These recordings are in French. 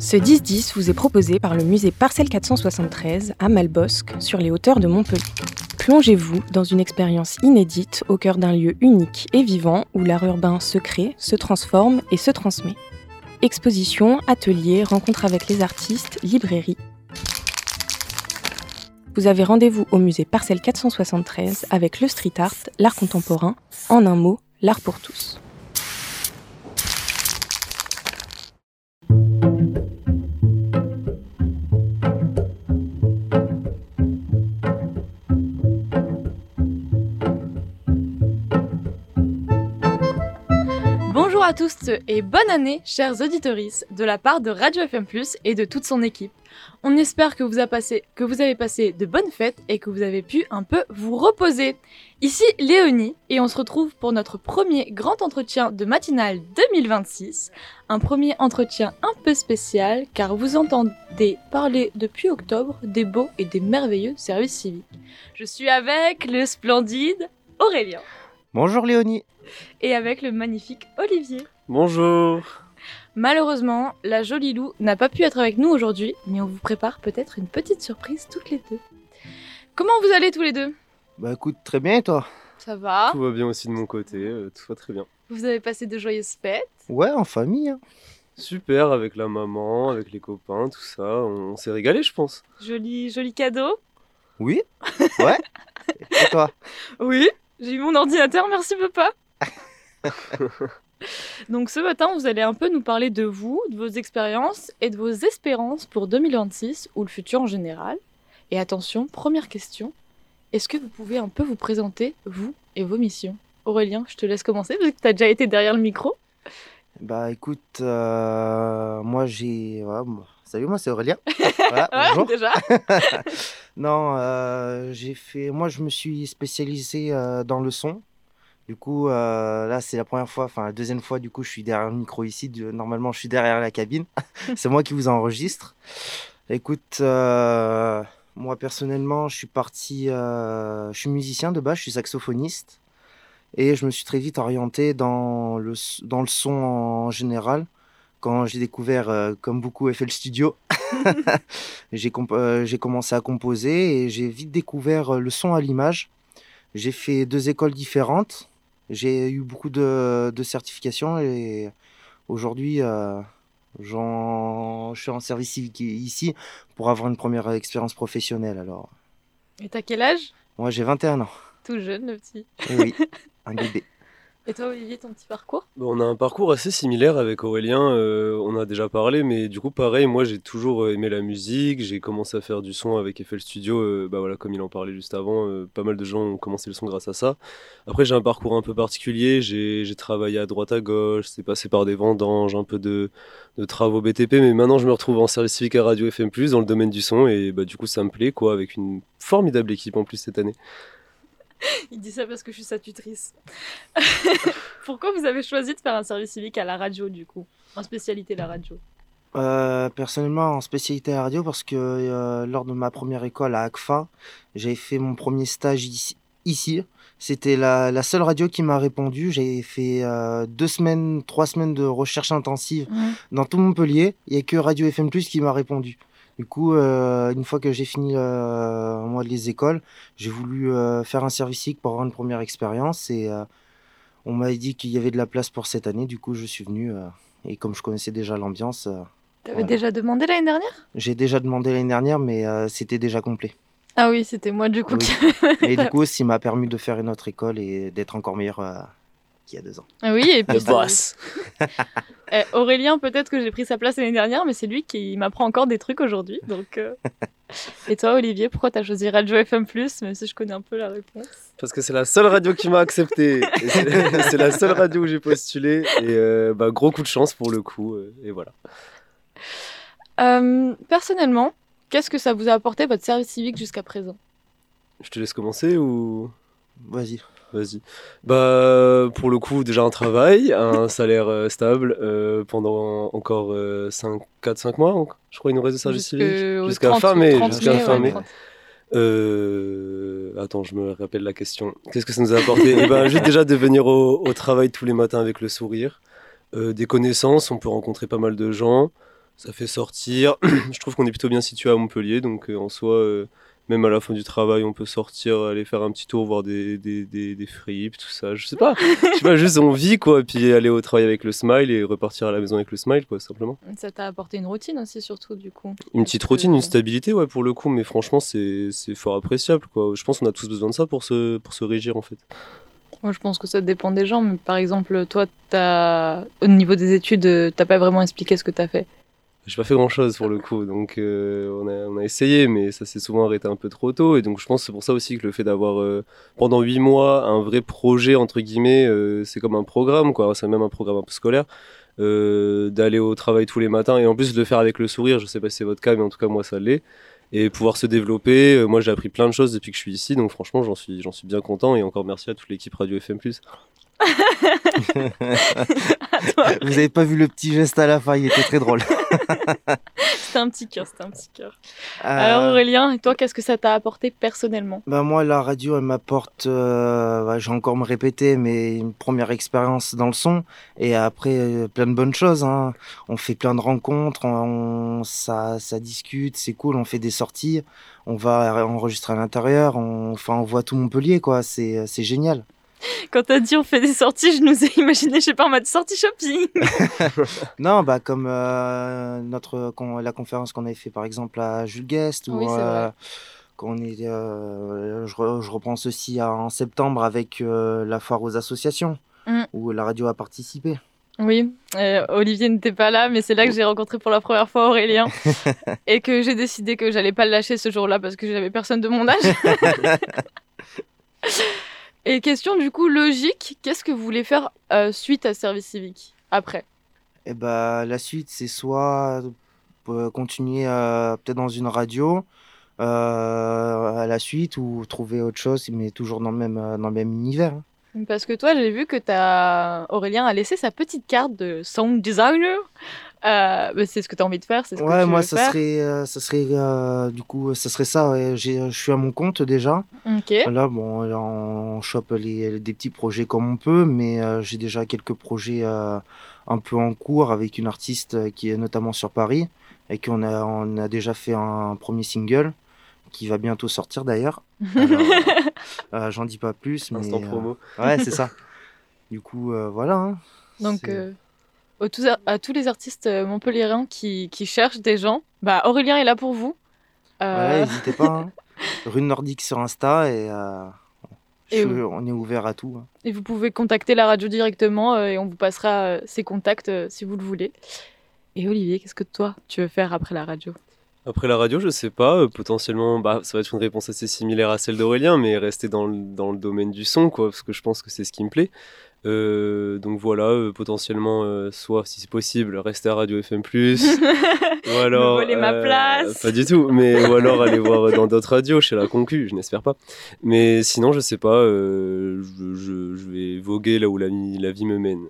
Ce 10-10 vous est proposé par le musée Parcelle 473 à Malbosc, sur les hauteurs de Montpellier. Plongez-vous dans une expérience inédite au cœur d'un lieu unique et vivant où l'art urbain se crée, se transforme et se transmet. Expositions, ateliers, rencontres avec les artistes, librairies. Vous avez rendez-vous au musée Parcelle 473 avec le street art, l'art contemporain, en un mot, l'art pour tous. Bonjour à tous et bonne année, chers auditoristes, de la part de Radio FM+, et de toute son équipe. On espère que vous avez passé de bonnes fêtes et que vous avez pu un peu vous reposer. Ici Léonie, et on se retrouve pour notre premier grand entretien de matinale 2026. Un premier entretien un peu spécial, car vous entendez parler depuis octobre des beaux et des merveilleux services civiques. Je suis avec le splendide Aurélien. Bonjour Léonie. Et avec le magnifique Olivier. Bonjour. Malheureusement, la jolie Lou n'a pas pu être avec nous aujourd'hui, mais on vous prépare peut-être une petite surprise toutes les deux. Comment vous allez tous les deux ? Bah écoute, très bien et toi ? Ça va ? Tout va bien aussi de mon côté, tout va très bien. Vous avez passé de joyeuses fêtes ? Ouais, en famille. Hein. Super, avec la maman, avec les copains, tout ça, on s'est régalé je pense. Joli cadeau ? Oui. Ouais. Et toi ? Oui, j'ai eu mon ordinateur, merci papa. Donc ce matin, vous allez un peu nous parler de vous, de vos expériences et de vos espérances pour 2026 ou le futur en général. Et attention, première question, est-ce que vous pouvez un peu vous présenter, vous et vos missions ? Aurélien, je te laisse commencer parce que tu as déjà été derrière le micro. Bah écoute, moi j'ai... Ouais, salut, moi c'est Aurélien. Voilà, bonjour. Déjà. Non, moi je me suis spécialisé dans le son. Du coup, là, c'est la deuxième fois, du coup, je suis derrière le micro ici. Normalement, je suis derrière la cabine. C'est moi qui vous enregistre. Écoute, moi, personnellement, je suis musicien de base, je suis saxophoniste. Et je me suis très vite orienté dans le son en général. Quand j'ai découvert, comme beaucoup, FL Studio, j'ai commencé à composer et j'ai vite découvert le son à l'image. J'ai fait 2 écoles différentes. J'ai eu beaucoup de certifications et aujourd'hui, je suis en service civique ici pour avoir une première expérience professionnelle. Alors, Et t'as quel âge ? moi, j'ai 21 ans. Tout jeune, le petit. Oui, un bébé. Et toi, Olivier, ton petit parcours ? On a un parcours assez similaire avec Aurélien, on a déjà parlé, mais du coup pareil, moi j'ai toujours aimé la musique, j'ai commencé à faire du son avec FL Studio, bah voilà, comme il en parlait juste avant, pas mal de gens ont commencé le son grâce à ça. Après j'ai un parcours un peu particulier, j'ai travaillé à droite à gauche, c'est passé par des vendanges, un peu de travaux BTP, mais maintenant je me retrouve en service civique à Radio FM+, dans le domaine du son, et bah du coup ça me plaît quoi, avec une formidable équipe en plus cette année. Il dit ça parce que je suis sa tutrice. Pourquoi vous avez choisi de faire un service civique à la radio, du coup ? En spécialité, la radio. Personnellement, en spécialité à radio, parce que lors de ma première école à ACFA, j'avais fait mon premier stage ici. C'était la seule radio qui m'a répondu. J'ai fait 3 semaines de recherche intensive dans tout Montpellier. Il n'y a que Radio FM+, qui m'a répondu. Du coup, une fois que j'ai fini moi les écoles, j'ai voulu faire un service civique pour avoir une première expérience et on m'a dit qu'il y avait de la place pour cette année. Du coup, je suis venu et comme je connaissais déjà l'ambiance... T'avais déjà demandé l'année dernière ? J'ai déjà demandé l'année dernière, mais c'était déjà complet. Ah oui, c'était moi du coup. Oui. Et du coup, ça m'a permis de faire une autre école et d'être encore meilleur qu'il y a 2 ans. Ah oui, et puis Le boss. Aurélien, peut-être que j'ai pris sa place l'année dernière, mais c'est lui qui m'apprend encore des trucs aujourd'hui. Donc, Et toi, Olivier, pourquoi t'as choisi Radio FM+, même si je connais un peu la réponse ? Parce que c'est la seule radio qui m'a accepté, et c'est la seule radio où j'ai postulé, et gros coup de chance pour le coup, et voilà. Personnellement, qu'est-ce que ça vous a apporté votre service civique jusqu'à présent ? Je te laisse commencer ou... Vas-y. Vas-y. Bah, pour le coup, déjà un travail, un salaire stable pendant encore 4-5 mois, je crois, il nous reste de service civique. Jusqu'à fin mai. Attends, je me rappelle la question. Qu'est-ce que ça nous a apporté ? Eh ben, juste déjà de venir au travail tous les matins avec le sourire. Des connaissances, on peut rencontrer pas mal de gens. Ça fait sortir. Je trouve qu'on est plutôt bien situé à Montpellier, donc en soi, même à la fin du travail, on peut sortir, aller faire un petit tour, voir des fripes, tout ça. Je sais pas, juste on vit quoi, et puis aller au travail avec le smile et repartir à la maison avec le smile, quoi, simplement. Ça t'a apporté une routine aussi, surtout, du coup. Une petite routine, une stabilité, ouais, pour le coup, mais franchement, c'est fort appréciable, quoi. Je pense qu'on a tous besoin de ça pour se régir, en fait. Moi, je pense que ça dépend des gens, mais par exemple, toi, au niveau des études, t'as pas vraiment expliqué ce que t'as fait. J'ai pas fait grand chose pour le coup, donc on a essayé, mais ça s'est souvent arrêté un peu trop tôt. Et donc je pense que c'est pour ça aussi que le fait d'avoir pendant 8 mois un vrai projet, entre guillemets, c'est comme un programme, quoi. C'est même un programme un peu scolaire, d'aller au travail tous les matins et en plus de le faire avec le sourire. Je sais pas si c'est votre cas, mais en tout cas, moi ça l'est. Et pouvoir se développer. Moi j'ai appris plein de choses depuis que je suis ici, donc franchement j'en suis bien content. Et encore merci à toute l'équipe Radio FM+. Vous avez pas vu le petit geste à la fin, il était très drôle. C'était un petit cœur. Alors Aurélien, et toi, qu'est-ce que ça t'a apporté personnellement ? Moi, la radio, elle m'apporte, je vais encore me répéter, mais une première expérience dans le son. Et après, plein de bonnes choses, hein. On fait plein de rencontres, ça discute, c'est cool, on fait des sorties. On va enregistrer à l'intérieur, on voit tout Montpellier, quoi. C'est génial. Quand t'as dit on fait des sorties, je nous ai imaginé, je sais pas, en mode sortie shopping. Non, comme la conférence qu'on avait fait par exemple à Jules Guest, ou Oui, c'est vrai. je repense aussi en septembre avec la foire aux associations, où la radio a participé. Oui, Olivier n'était pas là, mais c'est là que j'ai rencontré pour la première fois Aurélien et que j'ai décidé que j'allais pas le lâcher ce jour-là parce que j'avais personne de mon âge. Et question du coup logique, qu'est-ce que vous voulez faire suite à service civique après ? Et la suite, c'est soit continuer peut-être dans une radio à la suite, ou trouver autre chose, mais toujours dans le même univers. Parce que toi, j'ai vu que Aurélien a laissé sa petite carte de sound designer. C'est ce que tu as envie de faire, c'est ce que tu moi, veux faire. ça serait ça. Ouais. Je suis à mon compte déjà. Ok. Là, on chope des petits projets comme on peut, mais j'ai déjà quelques projets un peu en cours avec une artiste qui est notamment sur Paris, et qu'on a déjà fait un premier single qui va bientôt sortir d'ailleurs. Alors, j'en dis pas plus, mais Instant promo. ouais, c'est ça. Du coup, voilà. Hein. Donc, à tous les artistes montpelliérains qui cherchent des gens, Aurélien est là pour vous. Ouais, n'hésitez pas. Hein. Rune Nordique sur Insta, et on est ouvert à tout. Hein. Et vous pouvez contacter la radio directement et on vous passera ses contacts si vous le voulez. Et Olivier, qu'est-ce que toi, tu veux faire après la radio ? Après la radio, je sais pas, potentiellement, ça va être une réponse assez similaire à celle d'Aurélien, mais rester dans le domaine du son, quoi, parce que je pense que c'est ce qui me plaît. Donc voilà, potentiellement, soit, si c'est possible, rester à Radio FM+, ou alors... Me voler ma place. Pas du tout, mais ou alors aller voir dans d'autres radios, chez la concu, je n'espère pas. Mais sinon, je sais pas, je vais voguer là où la vie me mène.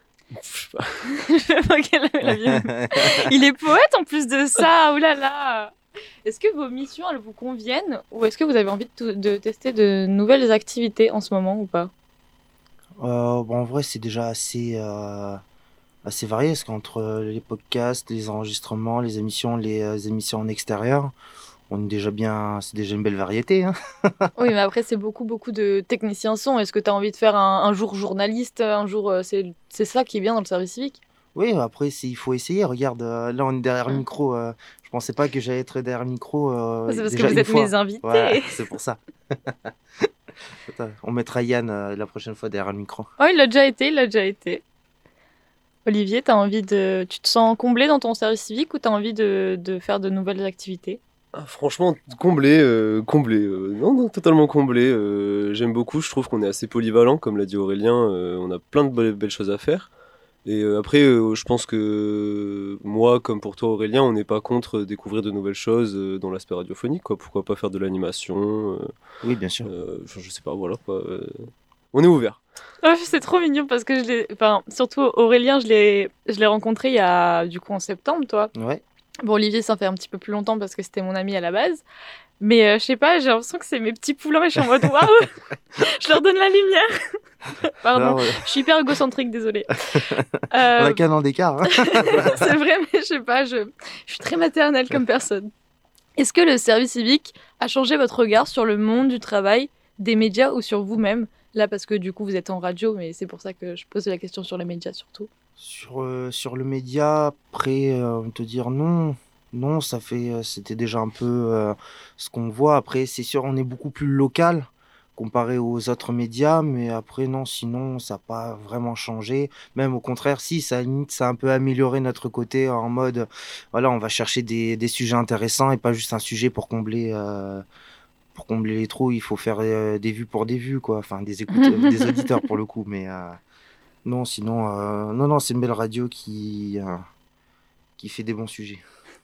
Il est poète en plus de ça, oulala. Est-ce que vos missions, elles vous conviennent, ou est-ce que vous avez envie de tester de nouvelles activités en ce moment ou pas ? En vrai, c'est déjà assez varié, parce qu'entre les podcasts, les enregistrements, les émissions en extérieur, c'est déjà une belle variété. Hein. Oui, mais après, c'est beaucoup de techniciens son. Est-ce que tu as envie de faire un jour journaliste, un jour... c'est ça qui est bien dans le service civique ? Oui, après, il faut essayer. Regarde, là, on est derrière le micro. Je pensais pas que j'allais être derrière le micro. C'est parce déjà que vous êtes mes invités. Ouais, c'est pour ça. Attends, on mettra Yann la prochaine fois derrière le micro. Oh, il l'a déjà été. Olivier, tu te sens comblé dans ton service civique ou tu as envie de faire de nouvelles activités ? Franchement, comblé. Non, totalement comblé. J'aime beaucoup, je trouve qu'on est assez polyvalent, comme l'a dit Aurélien. On a plein de belles choses à faire. Et après, je pense que moi, comme pour toi Aurélien, on n'est pas contre découvrir de nouvelles choses dans l'aspect radiophonique, quoi. Pourquoi pas faire de l'animation Oui, bien sûr. Je sais pas, voilà, quoi. On est ouvert. Oh, c'est trop mignon parce que surtout Aurélien, je l'ai rencontré il y a, du coup, en septembre, toi. Ouais. Bon, Olivier, ça fait un petit peu plus longtemps parce que c'était mon ami à la base. Mais je sais pas, j'ai l'impression que c'est mes petits poulains et je suis en mode waouh, je leur donne la lumière. Pardon, Non, je suis hyper égocentrique, désolée. on a qu'un an d'écart. Hein. C'est vrai, mais je sais pas, je suis très maternelle comme personne. Est-ce que le service civique a changé votre regard sur le monde du travail, des médias ou sur vous-même? Là, parce que du coup, vous êtes en radio, mais c'est pour ça que je pose la question sur les médias surtout. Sur le média, après, te dire non. Non, c'était déjà un peu ce qu'on voit. Après, c'est sûr, on est beaucoup plus local comparé aux autres médias, mais après, non, sinon, ça n'a pas vraiment changé. Même au contraire, si, ça, à la limite, ça a un peu amélioré notre côté en mode, voilà, on va chercher des sujets intéressants et pas juste un sujet pour combler les trous. Il faut faire des vues pour des vues, quoi. Enfin, des des auditeurs pour le coup, mais non, sinon, non, c'est une belle radio qui fait des bons sujets.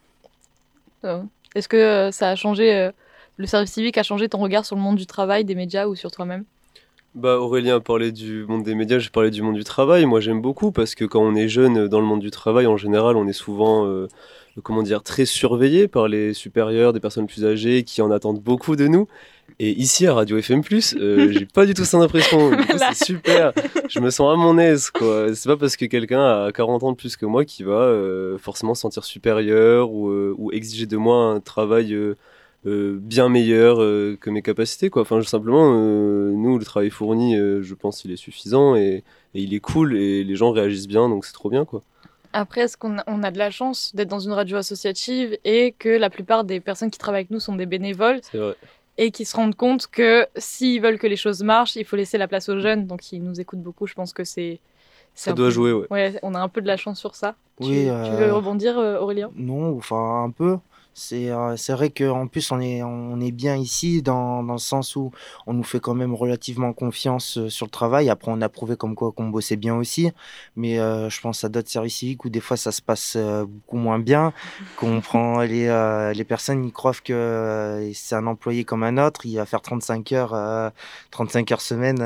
Est-ce que ça a changé, le service civique a changé ton regard sur le monde du travail, des médias ou sur toi-même? Bah, Aurélien a parlé du monde des médias, j'ai parlé du monde du travail. Moi, j'aime beaucoup parce que quand on est jeune dans le monde du travail, en général, on est souvent, comment dire, très surveillé par les supérieurs, des personnes plus âgées qui en attendent beaucoup de nous. Et ici, à Radio FM+, j'ai pas du tout cette impression. Du coup, c'est super. Je me sens à mon aise, quoi. C'est pas parce que quelqu'un a 40 ans de plus que moi qui va forcément se sentir supérieur ou exiger de moi un travail bien meilleur que mes capacités, quoi. Enfin, simplement, nous, le travail fourni, je pense, il est suffisant et il est cool et les gens réagissent bien, donc c'est trop bien, quoi. Après, est-ce qu'on a de la chance d'être dans une radio associative et que la plupart des personnes qui travaillent avec nous sont des bénévoles C'est vrai. et qui se rendent compte que s'ils veulent que les choses marchent, il faut laisser la place aux jeunes, donc ils nous écoutent beaucoup. Je pense que c'est Ça un doit peu- jouer, ouais. Ouais, on a un peu de la chance sur ça. Oui, Tu veux rebondir, Aurélien? non, enfin un peu. C'est vrai qu'en plus on est bien ici dans le sens où on nous fait quand même relativement confiance sur le travail. Après on a prouvé comme quoi qu'on bossait bien aussi, mais je pense à d'autres services civiques où des fois ça se passe beaucoup moins bien, qu'on prend les personnes, ils croient que c'est un employé comme un autre, il va faire 35 heures semaine.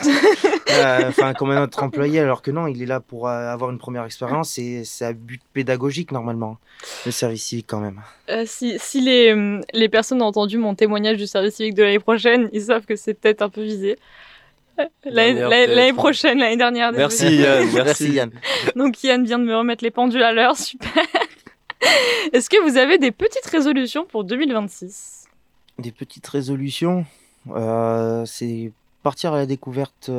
Enfin, comme un autre employé, alors que non, il est là pour avoir une première expérience et c'est à but pédagogique normalement, le service civique quand même. Si les personnes ont entendu mon témoignage du service civique de l'année prochaine, ils savent que c'est peut-être un peu visé. L'année prochaine, l'année dernière. Merci désolé. Yann, Merci Yann. Donc Yann vient de me remettre les pendules à l'heure, super. Est-ce que vous avez des petites résolutions pour 2026? Des petites résolutions, c'est partir à la découverte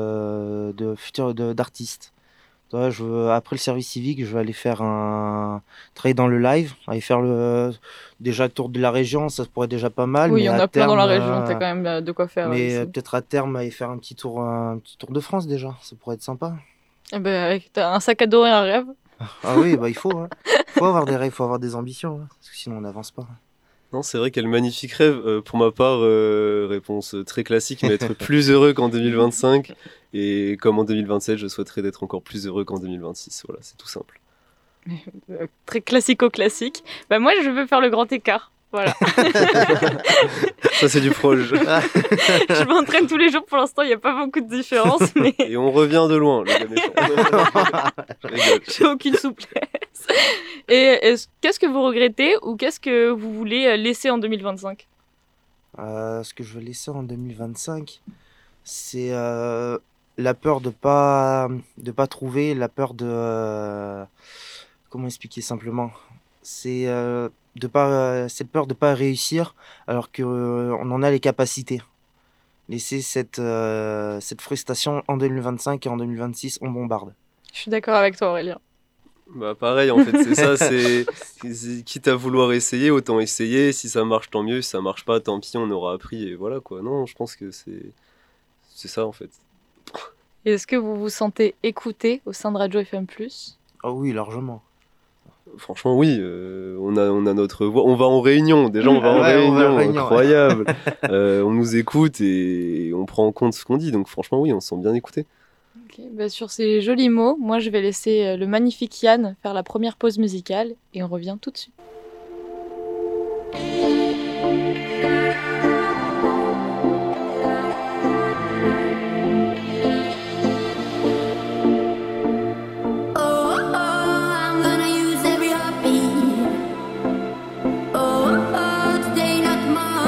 d'artistes. Toi, après le service civique, je vais aller travailler dans le live, aller faire déjà le tour de la région, ça pourrait être déjà pas mal. Oui, il mais y en à a plein dans la terme, région, t'as quand même de quoi faire. mais ici. peut-être à terme, aller faire un petit tour de France déjà, ça pourrait être sympa. Eh ben, avec un sac à dos et un rêve. Ah oui, bah il faut, hein. Faut avoir des rêves, faut avoir des ambitions, hein, parce que sinon on n'avance pas. Non, c'est vrai quel magnifique rêve. Pour ma part, réponse très classique, mais être plus heureux qu'en 2025. Et comme en 2027, je souhaiterais d'être encore plus heureux qu'en 2026. Voilà, c'est tout simple. Très classico-classique. Bah, moi, je veux faire le grand écart. Voilà. Ça, c'est du proche. Je m'entraîne tous les jours. Pour l'instant, il n'y a pas beaucoup de différence, mais Et on revient de loin, le gars méchant. Je rigole. j'ai aucune souplesse. Et qu'est-ce que vous regrettez ou qu'est-ce que vous voulez laisser en 2025? Ce que je veux laisser en 2025, c'est la peur de pas trouver, la peur de comment expliquer simplement, c'est cette peur de pas réussir alors que on en a les capacités. Laisser cette frustration en 2025 et en 2026, on bombarde. Je suis d'accord avec toi, Aurélien. Bah pareil, en fait, c'est ça, c'est quitte à vouloir essayer, autant essayer. Si ça marche, tant mieux. Si ça marche pas, tant pis, on aura appris et voilà quoi. Non, je pense que c'est ça en fait. Et est-ce que vous vous sentez écouté au sein de Radio FM+? Ah oui, largement. Franchement, oui, on a notre voix. On va en réunion, déjà on va en Ouais, on va en réunion, réunion, ouais. incroyable. On nous écoute et on prend en compte ce qu'on dit, donc franchement, oui, on se sent bien écouté. Ok, bah sur ces jolis mots, moi je vais laisser le magnifique Yann faire la première pause musicale et on revient tout de suite. Today not tomorrow.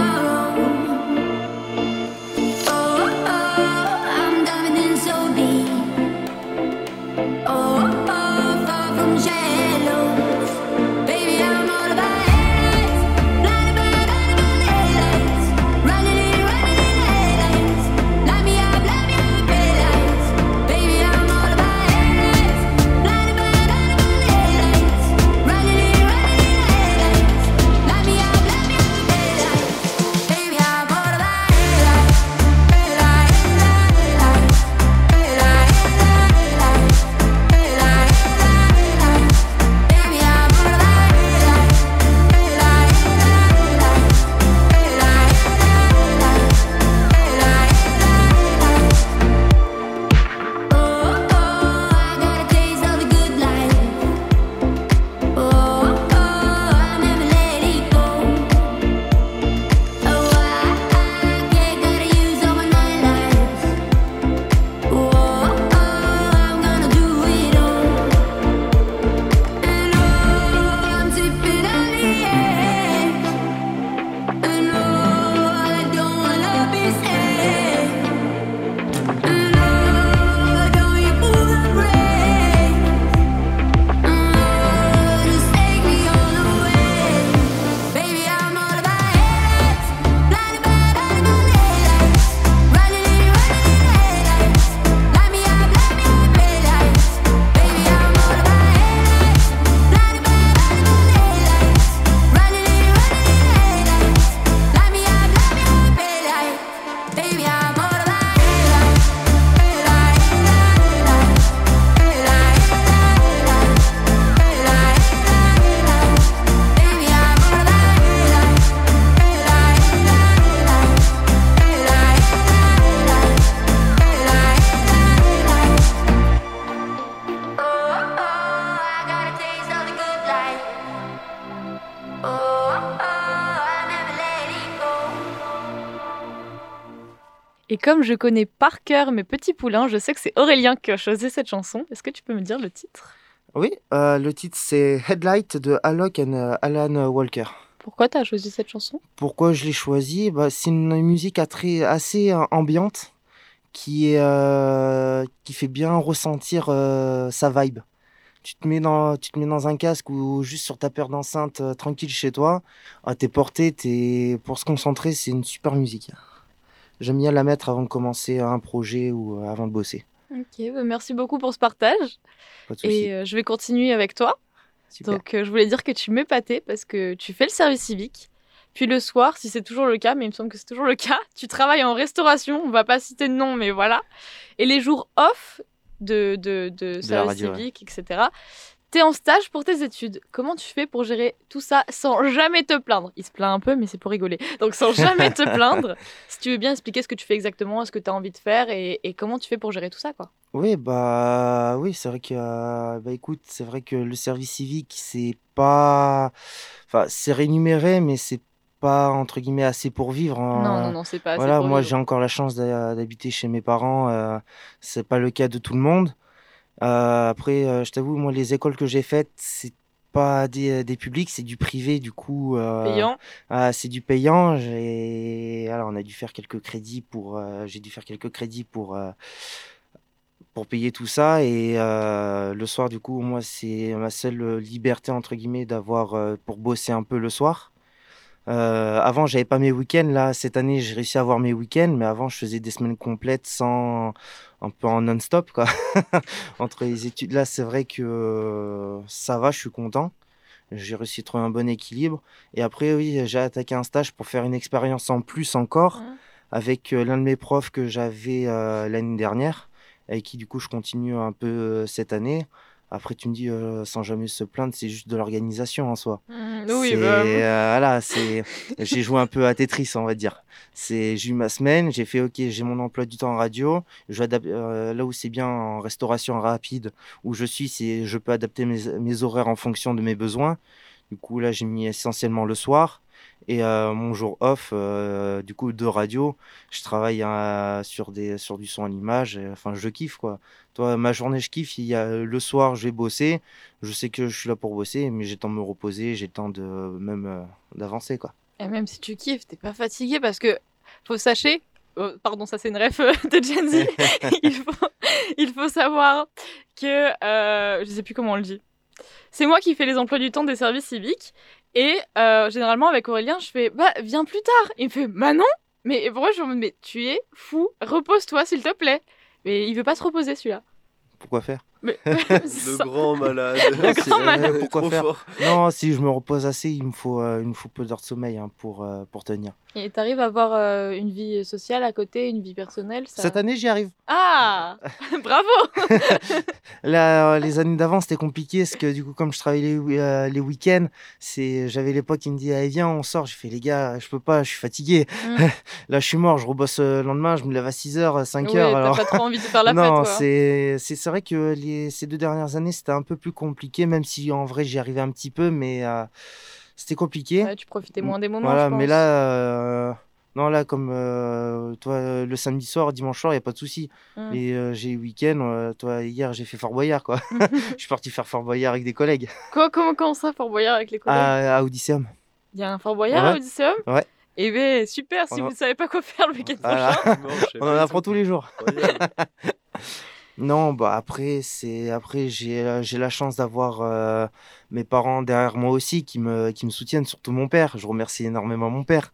Et comme je connais par cœur mes petits poulains, je sais que c'est Aurélien qui a choisi cette chanson. Est-ce que tu peux me dire le titre ? Oui, le titre c'est Headlight de Alok et Alan Walker. Pourquoi tu as choisi cette chanson ? Pourquoi je l'ai choisi ? C'est une musique assez ambiante qui fait bien ressentir sa vibe. Tu te mets dans un casque ou juste sur ta paire d'enceintes tranquille chez toi. T'es porté, pour se concentrer, c'est une super musique. J'aime bien la mettre avant de commencer un projet ou avant de bosser. Ok, merci beaucoup pour ce partage. Pas de souci. Et je vais continuer avec toi. Super. Donc, je voulais dire que tu m'épatais parce que tu fais le service civique. Puis le soir, si c'est toujours le cas, mais il me semble que c'est toujours le cas, tu travailles en restauration. On va pas citer de nom, mais voilà. Et les jours off de service radio, civique, etc., t'es en stage pour tes études. Comment tu fais pour gérer tout ça sans jamais te plaindre ? Il se plaint un peu, mais c'est pour rigoler. Donc, sans jamais te plaindre, si tu veux bien expliquer ce que tu fais exactement, ce que tu as envie de faire et comment tu fais pour gérer tout ça, quoi. Oui, oui, c'est vrai que, écoute, c'est vrai que le service civique, c'est pas, enfin, c'est rémunéré, mais c'est pas entre guillemets assez pour vivre. Non, c'est pas assez Voilà, pour moi, vivre. j'ai encore la chance d'habiter chez mes parents. C'est pas le cas de tout le monde. Après, je t'avoue, moi, les écoles que j'ai faites, c'est pas des publics, c'est du privé, du coup. Payant. C'est du payant. Alors, on a dû faire quelques crédits j'ai dû faire quelques crédits pour payer tout ça. Et le soir, du coup, moi, c'est ma seule liberté, entre guillemets, pour bosser un peu le soir. Avant, j'avais pas mes week-ends. Là, cette année, j'ai réussi à avoir mes week-ends. Mais avant, je faisais des semaines complètes un peu en non-stop, quoi. Entre les études, là, c'est vrai que ça va, je suis content. J'ai réussi à trouver un bon équilibre. Et après, oui, j'ai attaqué un stage pour faire une expérience en plus encore avec l'un de mes profs que j'avais l'année dernière, avec qui, du coup, je continue un peu cette année. Après, tu me dis, sans jamais se plaindre, c'est juste de l'organisation en soi. Oui, Voilà, j'ai joué un peu à Tetris, on va dire. J'ai eu ma semaine, j'ai fait, ok, j'ai mon emploi du temps en radio. Là où c'est bien en restauration rapide, où je peux adapter mes horaires en fonction de mes besoins. Du coup, là, j'ai mis essentiellement le soir. Et mon jour off, du coup, de radio, je travaille sur du son à l'image. Enfin, je kiffe, quoi. Toi, ma journée, je kiffe. Il y a le soir, je vais bosser. Je sais que je suis là pour bosser, mais j'ai le temps de me reposer, j'ai le temps d'avancer, quoi. Et même si tu kiffes, t'es pas fatigué parce que, faut sachez, pardon, ça c'est une ref de Gen Z, il faut savoir que, je sais plus comment on le dit, c'est moi qui fais les emplois du temps des services civiques et généralement avec Aurélien, je fais, viens plus tard. Il me fait, non, mais pourquoi je me dis, mais tu es fou, repose-toi s'il te plaît. Mais il veut pas se reposer celui-là. Pourquoi faire? Le grand malade. Le grand malade. Pourquoi faire? Non, si je me repose assez, il me faut peu d'heures de sommeil pour tenir. Et t'arrives à avoir une vie sociale à côté, une vie personnelle ça... Cette année, j'y arrive. Ah bravo. Là, les années d'avant, c'était compliqué parce que du coup, comme je travaillais les week-ends, j'avais les potes qui me disaient, allez, viens, on sort. Je fais, les gars, je peux pas, je suis fatigué. Là, je suis mort, je rebosse le lendemain, je me lève à 6h, 5h. Alors... T'as pas trop envie de faire la fête, non, toi. c'est vrai que ces 2 dernières années, c'était un peu plus compliqué, même si en vrai, j'y arrivais un petit peu, mais c'était compliqué. Ouais, tu profitais moins des moments, voilà, je pense. mais là, non, là, comme toi, le samedi soir, dimanche soir, il n'y a pas de souci. Et j'ai eu week-end, toi, hier, j'ai fait Fort Boyard, quoi. Je suis parti faire Fort Boyard avec des collègues. Comment ça, Fort Boyard avec les collègues? À Odysseum. Il y a un Fort Boyard à Odysseum? Ouais. Eh bien, super, si vous ne savez pas quoi faire le week-end prochain. On en apprend tous les jours. Non, après j'ai la chance d'avoir mes parents derrière moi aussi qui me soutiennent, surtout mon père. Je remercie énormément mon père.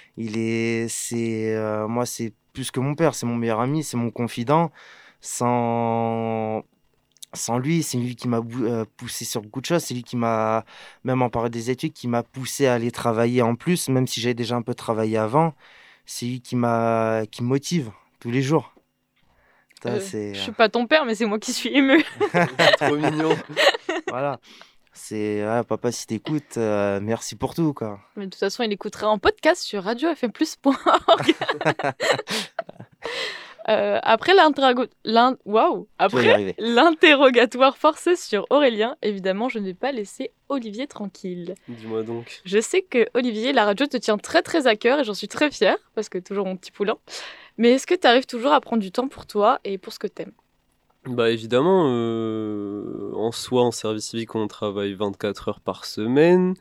Moi, c'est plus que mon père, c'est mon meilleur ami, c'est mon confident. Sans lui, c'est lui qui m'a poussé sur beaucoup de choses. C'est lui qui m'a, même en parlant des études, qui m'a poussé à aller travailler en plus, même si j'avais déjà un peu travaillé avant. C'est lui qui me motive tous les jours. Je suis pas ton père, mais c'est moi qui suis émue. Trop mignon. Voilà. Papa, si t'écoutes, merci pour tout, quoi. Mais de toute façon, il écoutera en podcast sur radiofmplus.org. Après Tu vas y arriver. l'interrogatoire forcé sur Aurélien, évidemment, je ne vais pas laisser Olivier tranquille. Dis-moi donc. Je sais que Olivier, la radio te tient très très à cœur et j'en suis très fière parce que toujours mon petit poulain. Mais est-ce que tu arrives toujours à prendre du temps pour toi et pour ce que t'aimes? Bah évidemment, en soi, en service civique, on travaille 24 heures par semaine.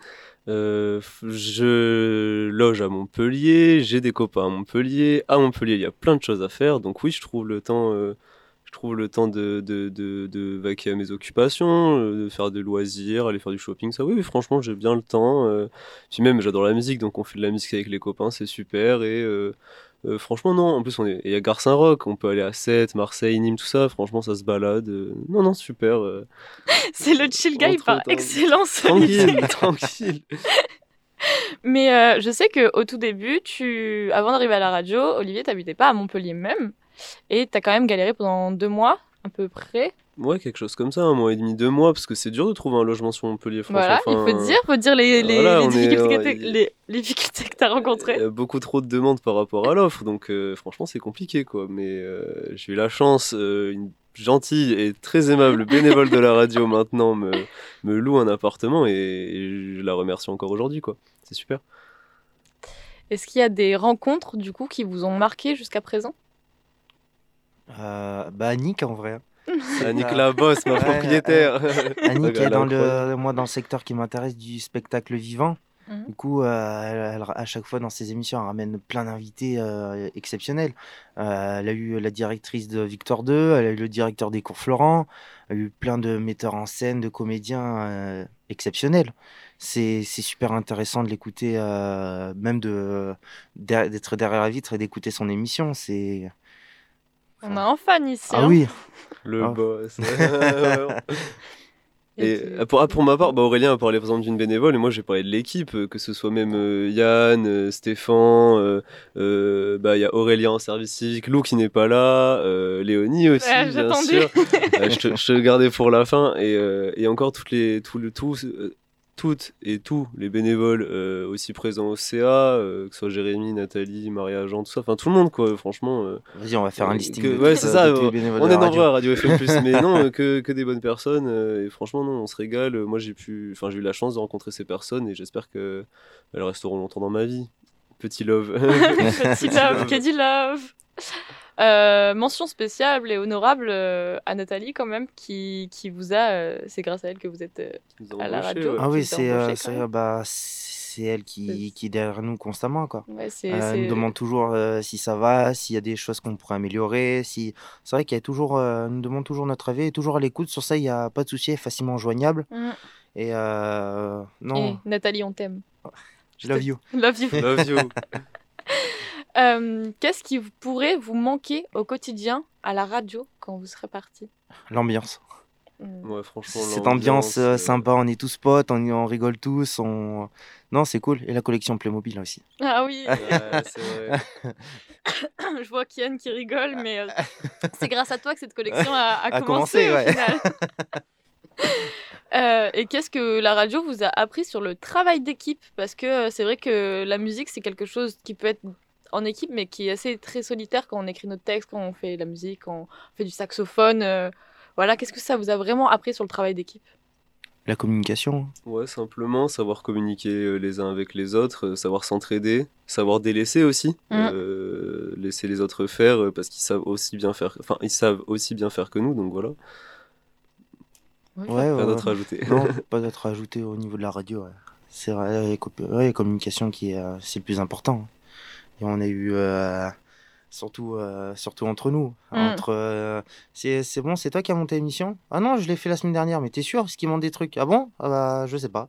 Je loge à Montpellier, j'ai des copains à Montpellier. À Montpellier, il y a plein de choses à faire. Donc oui, je trouve le temps de vaquer à mes occupations, de faire des loisirs, aller faire du shopping. Ça, oui, franchement, j'ai bien le temps. Puis même, j'adore la musique, donc on fait de la musique avec les copains, c'est super. Franchement, non. En plus, il y a Gare Saint-Roch, on peut aller à Sète, Marseille, Nîmes, tout ça. Franchement, ça se balade. Non, non, super. C'est le chill guy Entre par autant. excellence, Olivier. Tranquille, tranquille. Mais je sais qu'au tout début, avant d'arriver à la radio, Olivier, t'habitais pas à Montpellier même. Et t'as quand même galéré pendant 2 mois, à peu près. Ouais, quelque chose comme ça, 1 mois et demi, 2 mois, parce que c'est dur de trouver un logement sur Montpellier, franchement. Voilà, il faut dire les voilà, les difficultés que t'as il rencontrées. y a beaucoup trop de demandes par rapport à l'offre, donc franchement, c'est compliqué, quoi. Mais j'ai eu la chance, une gentille et très aimable bénévole de la radio maintenant me loue un appartement et je la remercie encore aujourd'hui, quoi. C'est super. Est-ce qu'il y a des rencontres, du coup, qui vous ont marqué jusqu'à présent? Bah Annick en vrai. Annick Labosse, ma Ouais, propriétaire. Annick est Incroyable. moi dans le secteur qui m'intéresse du spectacle vivant. Mhm. Du coup, à chaque fois dans ses émissions, elle ramène plein d'invités exceptionnels. Elle a eu la directrice de Victor 2, elle a eu le directeur des cours Florent, elle a eu plein de metteurs en scène, de comédiens exceptionnels. C'est super intéressant de l'écouter, même d'être derrière la vitre et d'écouter son émission. On a un fan ici. Ah hein. oui, Le Ah. boss. Et Et tu- pour ma part, Aurélien a parlé par exemple d'une bénévole et moi j'ai parlé de l'équipe, que ce soit même Yann, Stéphane, il y a Aurélien en service civique, Lou qui n'est pas là, Léonie aussi Ouais, bien j'attendais. sûr. Je te le gardais pour la fin et encore toutes et tous les bénévoles aussi présents au CA, que ce soit Jérémy, Nathalie, Maria, Jean, tout ça, enfin tout le monde quoi, franchement. vas-y, on va faire un listing de Ouais, tous, c'est ça. de tous les bénévoles On de est la nombreux radio. à Radio FM+, mais non, que des bonnes personnes. Et franchement, non, on se régale. Moi, j'ai eu la chance de rencontrer ces personnes et j'espère qu'elles resteront longtemps dans ma vie. Petit love. Petit love, Kedi love. Mention spéciale et honorable à Nathalie quand même qui vous a. C'est grâce à elle que vous êtes. Ils nous ont À la embauchés, radio. ouais. Ah oui, Qui t'a embauché, quand même. c'est elle qui est derrière nous constamment, quoi. Ouais, Elle nous demande toujours si ça va, s'il y a des choses qu'on pourrait améliorer. C'est vrai qu'elle nous demande toujours notre avis, elle est toujours à l'écoute. Sur ça, il n'y a pas de souci, elle est facilement joignable. Mm. Et non, Et Nathalie, on t'aime. je love you. Love you. Love you. Qu'est-ce qui pourrait vous manquer au quotidien à la radio quand vous serez parti? L'ambiance. Ouais, franchement, Cette ambiance l'ambiance, sympa, on est tous potes, on rigole tous. Non, c'est cool. Et la collection Playmobil aussi. Ah oui, ouais, c'est vrai. je vois Kian qui rigole, mais c'est grâce à toi que cette collection a A commencé commencé, au ouais. final. Et qu'est-ce que la radio vous a appris sur le travail d'équipe? Parce que c'est vrai que la musique, c'est quelque chose qui peut être en équipe, mais qui est assez très solitaire quand on écrit notre texte, quand on fait la musique, quand on fait du saxophone. Voilà, qu'est-ce que ça vous a vraiment appris sur le travail d'équipe? La communication. Ouais, simplement savoir communiquer les uns avec les autres, savoir s'entraider, savoir délaisser aussi, laisser les autres faire parce qu'ils savent aussi bien faire, enfin ils savent aussi bien faire que nous, donc voilà. Ouais, Rien d'autre à ajouter. Non, pas d'autre à ajouter au niveau de la radio. Ouais. C'est vrai, la communication c'est le plus important. Et on a eu surtout entre nous. C'est bon, c'est toi qui as monté l'émission? Ah non, je l'ai fait la semaine dernière, mais t'es sûr? Parce qu'ils montent des trucs. Ah bon? Ah bah, je sais pas.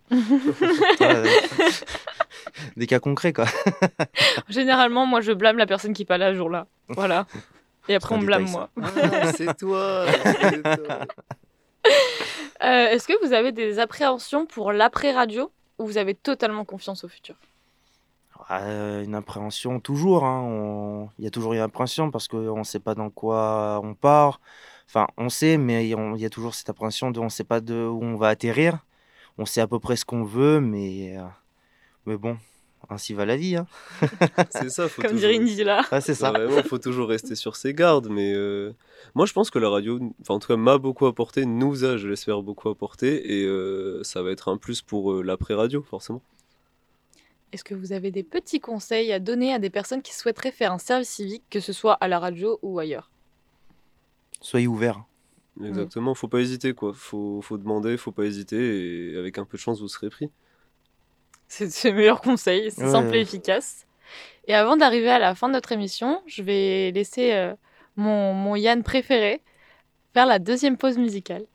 Des cas concrets, quoi. Généralement, moi, je blâme la personne qui n'est pas là ce jour-là. Voilà. Et après, C'est on un me blâme détail, moi. Ah, c'est toi, c'est toi. Est-ce que vous avez des appréhensions pour l'après-radio ou vous avez totalement confiance au futur? Une appréhension, toujours. Hein. Il y a toujours une appréhension parce qu'on ne sait pas dans quoi on part. Enfin, on sait, mais il y a toujours cette appréhension on ne sait pas où on va atterrir. On sait à peu près ce qu'on veut, mais bon, ainsi va la vie. Hein. C'est ça, faut Comme toujours... dirait Indila. Ouais, c'est ça. Vraiment, faut toujours rester sur ses gardes, mais moi je pense que la radio, enfin en tout cas m'a beaucoup apporté, nous a, je l'espère, beaucoup apporté, et ça va être un plus pour l'après-radio, forcément. Est-ce que vous avez des petits conseils à donner à des personnes qui souhaiteraient faire un service civique, que ce soit à la radio ou ailleurs? Soyez ouverts. Exactement, faut pas hésiter, quoi. Faut demander, faut pas hésiter, et avec un peu de chance, vous serez pris. C'est le meilleur conseil, c'est Ouais. simple et efficace. Et avant d'arriver à la fin de notre émission, je vais laisser mon Yann préféré faire la deuxième pause musicale.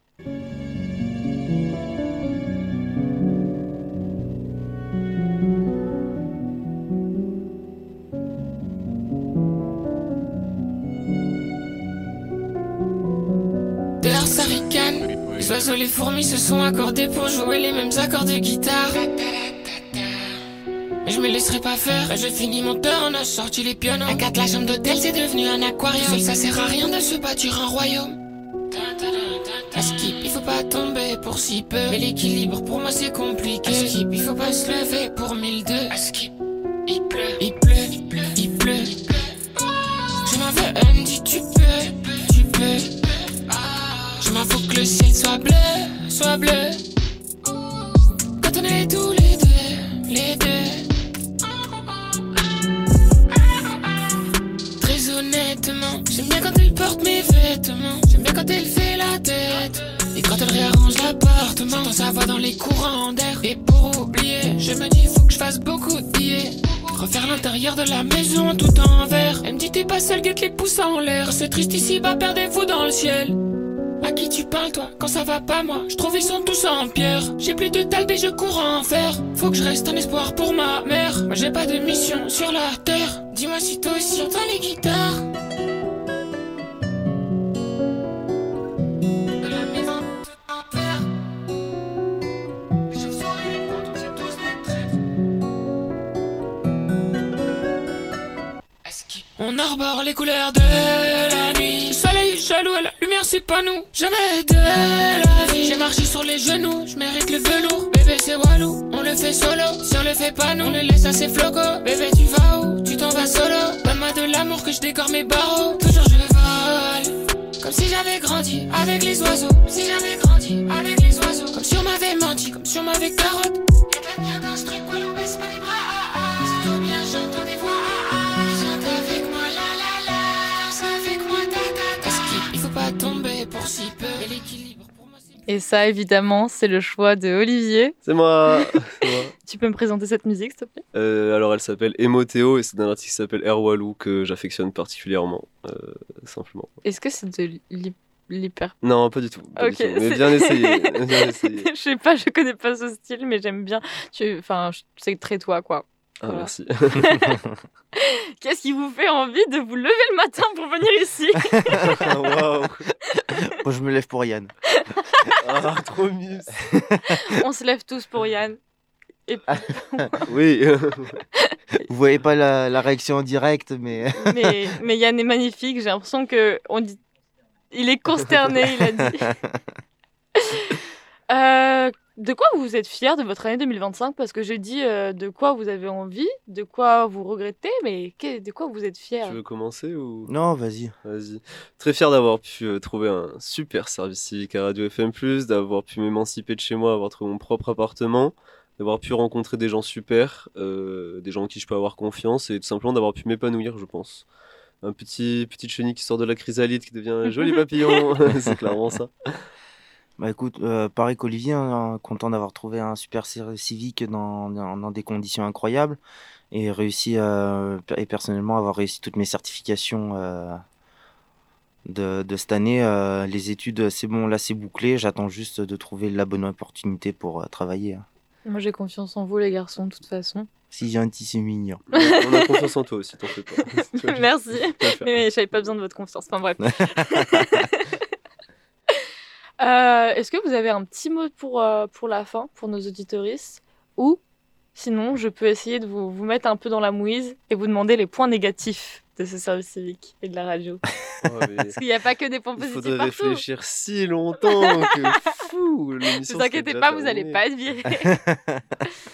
Dehors ça ricane, les oiseaux, les fourmis se sont accordés pour jouer les mêmes accords de guitare. Mais je me laisserai pas faire, je finis mon turn, on a sorti les pianos. Un 4 la chambre d'hôtel c'est devenu un aquarium. Seul ça sert à rien de se bâtir un royaume. À skip, il faut pas tomber pour si peu. Mais l'équilibre pour moi c'est compliqué. À skip, il faut pas se lever pour 1002. À skip, il pleut, il pleut, il pleut, il pleut. Je m'en veux un, dis tu peux, tu peux. Je m'en fous que le ciel soit bleu, soit bleu. Quand on est tous les deux. Très honnêtement, j'aime bien quand elle porte mes vêtements. J'aime bien quand elle fait la tête. Et quand elle réarrange l'appartement, j'entends sa voix dans les courants d'air. Et pour oublier, je me dis faut que je fasse beaucoup de billets. Refaire l'intérieur de la maison tout en verre. Elle me dit t'es pas seul, guette les pouces en l'air. Quand c'est triste ici, bah perdez-vous dans le ciel. À qui tu parles toi, quand ça va pas moi? Je trouve ils sont tous en pierre. J'ai plus de talbé, je cours en fer. Faut que je reste un espoir pour ma mère. Moi j'ai pas de mission sur la terre. Dis-moi si toi aussi entends les guitares. De la maison tout en terre. Les chauves-souris, les potes, c'est tous des traîtres. On arbore les couleurs de la nuit. Le soleil est jaloux à la lumière, c'est pas nous. Jamais de la vie. J'ai marché sur les genoux, je mérite le velours. Bébé c'est Walou, on le fait solo. Si on le fait pas, nous on le laisse à ses flocos. Bébé tu vas où? Tu t'en vas solo. Donne-moi de l'amour que je décore mes barreaux. Toujours je vole, comme si j'avais grandi avec les oiseaux. Si j'avais grandi avec les oiseaux. Comme si on m'avait menti, comme si on m'avait carotte. Y'a de la merde dans ce truc, Walou, baisse pas les bras. C'est trop bien, j'entends des voix. Chante avec moi, la la la. Danse avec moi, ta ta ta. Il faut pas tomber pour si peu. Et l'équilibre pour moi c'est... Et ça, évidemment, c'est le choix de Olivier. C'est moi, c'est moi. Tu peux me présenter cette musique, s'il te plaît? Alors elle s'appelle Emoteo, et c'est d'un artiste qui s'appelle Erwalou, que j'affectionne particulièrement, simplement. Est-ce que c'est de l'hyper... Non, pas du tout. Pas Ok, du tout. Mais c'est- bien essayé. Bien essayé. Je sais pas, je connais pas ce style, mais j'aime bien. Enfin, c'est très toi, quoi. Ah, Voilà. merci. Qu'est-ce qui vous fait envie de vous lever le matin pour venir ici? Waouh. Moi, je me lève pour Yann. Ah, trop mus. On se lève tous pour Yann. Oui. Vous voyez pas la réaction en direct, mais Mais Yann est magnifique. J'ai l'impression que on dit... il est consterné, il a dit. De quoi vous êtes fiers de votre année 2025? Parce que j'ai dit de quoi vous avez envie, de quoi vous regrettez, mais de quoi vous êtes fiers? Tu veux commencer ou... non, vas-y. Vas-y. Très fier d'avoir pu trouver un super service civique à Radio FM+, d'avoir pu m'émanciper de chez moi, avoir trouvé mon propre appartement, d'avoir pu rencontrer des gens super, des gens en qui je peux avoir confiance, et tout simplement d'avoir pu m'épanouir, je pense. Petite chenille qui sort de la chrysalide, qui devient un joli papillon, c'est clairement ça. Bah écoute, pareil qu'Olivier, hein, content d'avoir trouvé un super service civique dans des conditions incroyables et réussi et personnellement avoir réussi toutes mes certifications de cette année. Les études, c'est bon, là c'est bouclé, j'attends juste de trouver la bonne opportunité pour travailler. Hein. Moi, j'ai confiance en vous, les garçons, de toute façon. Si gentil, c'est mignon. On a confiance en toi aussi, t'en fais pas. Tu vas- Merci. tu vas le faire. Mais j'avais pas besoin de votre confiance. Enfin bref. Est-ce que vous avez un petit mot pour la fin, pour nos auditeuristes? Ou sinon, je peux essayer de vous mettre un peu dans la mouise et vous demander les points négatifs de ce service civique et de la radio. Oh, mais Parce qu'il n'y a pas que des points il positifs faudrait partout. réfléchir si longtemps que fou. Ne vous inquiétez pas, vous n'allez pas être viré.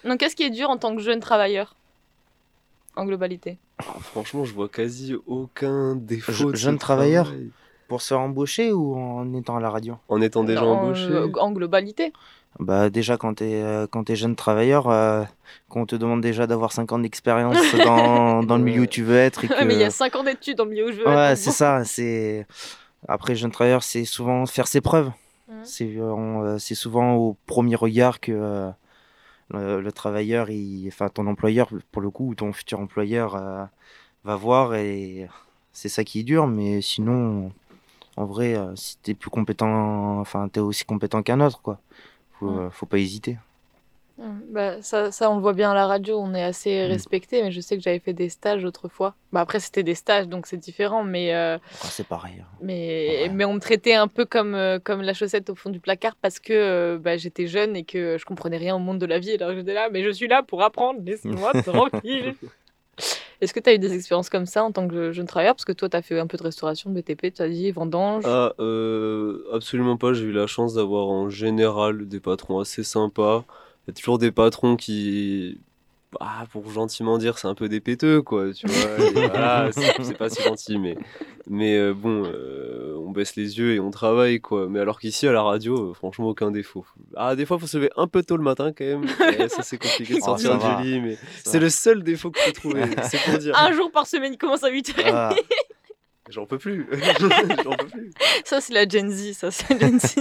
Donc, qu'est-ce qui est dur en tant que jeune travailleur, en globalité? Franchement, je vois quasi aucun défaut de ce Jeune travailleur travail. Pour se faire embaucher ou en étant à la radio? En étant déjà embauché. En globalité. Bah déjà quand t'es jeune travailleur, quand on te demande déjà d'avoir 5 ans d'expérience dans le milieu où tu veux être et Ouais, mais il y a que 5 ans d'études dans le milieu où je veux ouais être. c'est ça, c'est après jeune travailleur c'est souvent faire ses preuves. Mhm. C'est souvent au premier regard que le travailleur, enfin ton employeur pour le coup ou ton futur employeur va voir et c'est ça qui est dur, mais sinon en vrai si t'es plus compétent, enfin t'es aussi compétent qu'un autre quoi. Faut pas hésiter. Bah, ça, on le voit bien à la radio, on est assez respecté, mais je sais que j'avais fait des stages autrefois. Bah, après, c'était des stages, donc c'est différent, mais, C'est pareil. mais, Ouais. mais on me traitait un peu comme la chaussette au fond du placard parce que bah, j'étais jeune et que je comprenais rien au monde de la vie. Alors j'étais là, mais je suis là pour apprendre, laisse-moi tranquille. Est-ce que tu as eu des expériences comme ça en tant que jeune travailleur? Parce que toi, tu as fait un peu de restauration, de BTP, tu as dit vendange. Absolument pas. J'ai eu la chance d'avoir en général des patrons assez sympas. Il y a toujours des patrons qui, pour gentiment dire, c'est un peu des péteux, quoi. Tu vois. Et voilà, c'est pas si gentil, mais bon, on baisse les yeux et on travaille, quoi. Mais alors qu'ici, à la radio, franchement, aucun défaut. Des fois, il faut se lever un peu tôt le matin, quand même. Et ça, c'est compliqué de Oh, sortir ça va. du lit, mais Ça c'est va. le seul défaut que je peux trouver. C'est pour dire. Un jour par semaine, il commence à 8h30. Ah, J'en peux plus. J'en peux plus. Ça, c'est la Gen Z, ça, c'est Gen Z.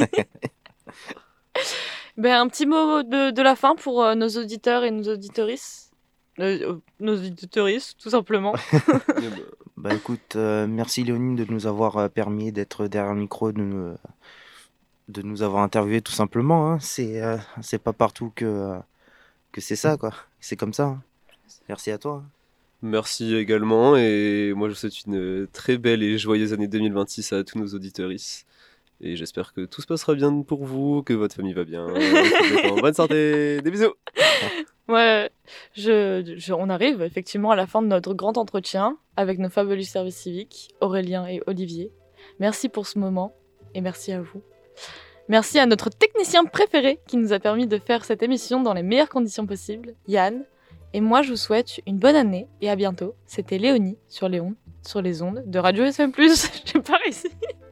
Ben, un petit mot de la fin pour nos auditeurs et nos auditorices. Nos auditorices, tout simplement. bah écoute, merci Léonie de nous avoir permis d'être derrière le micro, de nous avoir interviewé tout simplement. Hein. C'est pas partout que c'est ça, quoi. C'est comme ça. Hein. Merci à toi. Merci également, et moi je vous souhaite une très belle et joyeuse année 2026 à tous nos auditeuristes. Et j'espère que tout se passera bien pour vous, que votre famille va bien, que vous êtes en bonne santé. Des bisous. Ouais, on arrive effectivement à la fin de notre grand entretien avec nos fabuleux services civiques, Aurélien et Olivier. Merci pour ce moment et merci à vous. Merci à notre technicien préféré qui nous a permis de faire cette émission dans les meilleures conditions possibles, Yann. Et moi, je vous souhaite une bonne année et à bientôt. C'était Léonie sur les ondes de Radio FM+. J'ai pas réussi.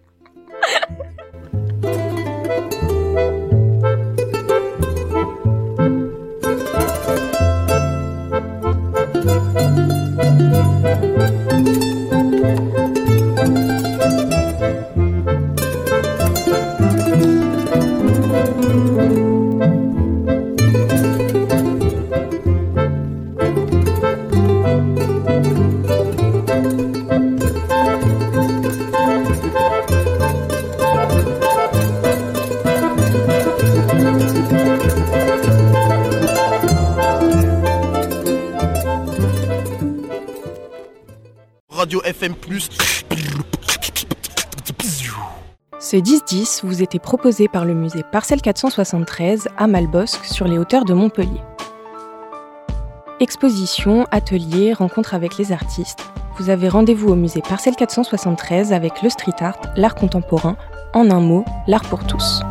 Radio FM+. Ce 10-10 vous était proposé par le musée Parcelle 473 à Malbosc sur les hauteurs de Montpellier. Exposition, ateliers, rencontres avec les artistes. Vous avez rendez-vous au musée Parcelle 473 avec le street art, l'art contemporain, en un mot, l'art pour tous.